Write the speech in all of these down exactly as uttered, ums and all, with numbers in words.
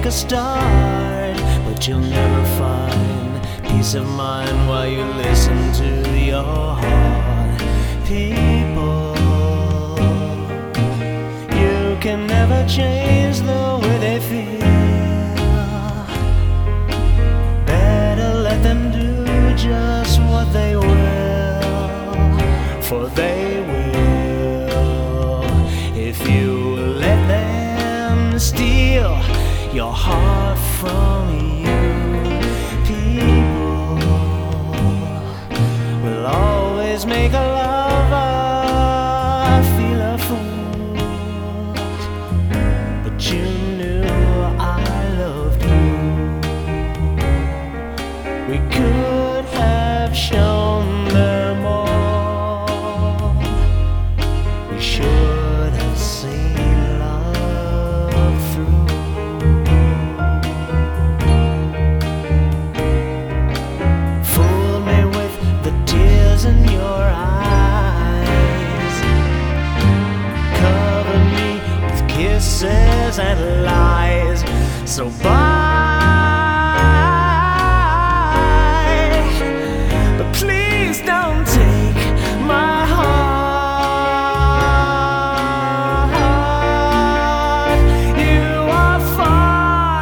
a start, but you'll never find peace of mind while you listen to your heart. People, you can never change the way they feel. Better let them do just what they will, for they will. If you let them steal your heart from you, people will always make a lover feel a fool. But you knew I loved you. We could have shown them all. We should have seen love through. Fool me with the tears in your eyes, cover me with kisses and lies. So bye, but please don't take my heart. You are far.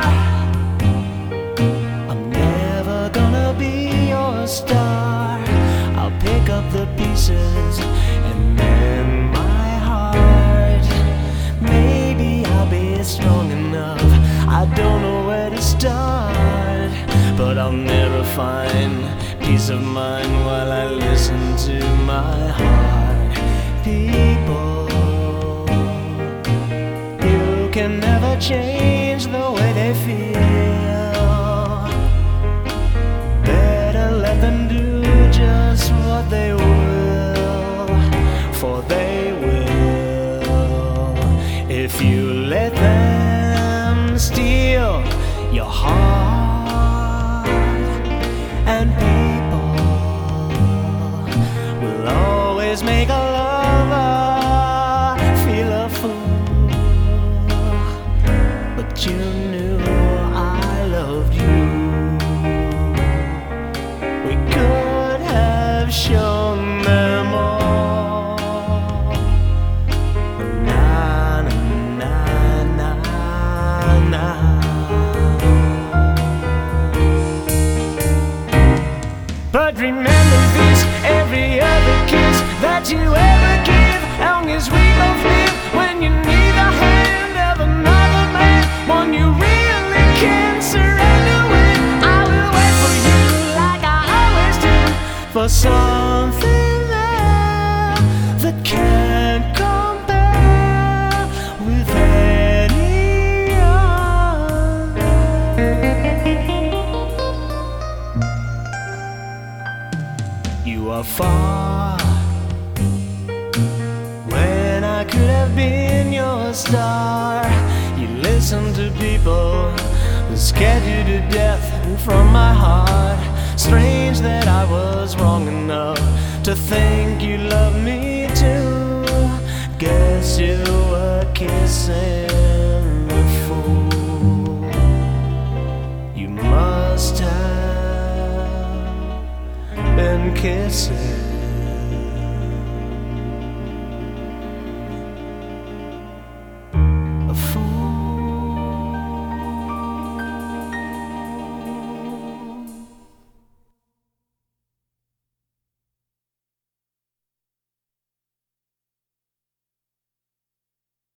I'm never gonna be your star. I'll pick up the pieces and mend my heart. Maybe I'll be strong enough, I don't know where to start, but I'll never find peace of mind while I listen to my heart. People, you can never change the way they feel. Better let them do just what they will, for they will. If you let them steal your heart, and people will always make a lover feel a fool. But you knew I loved you. We could have shown them all. Na na na na na. But remember this, every other kiss that you ever give, long as we both live. When you need the hand of another man, one you really can surrender with, I will wait for you like I always do, for something there that can't compare with any other. You are far when I could have been your star. You listen to people who scared you to death from my heart. Strange that I was wrong enough to think you loved me too. Guess you were kissing a fool. You must have been kissing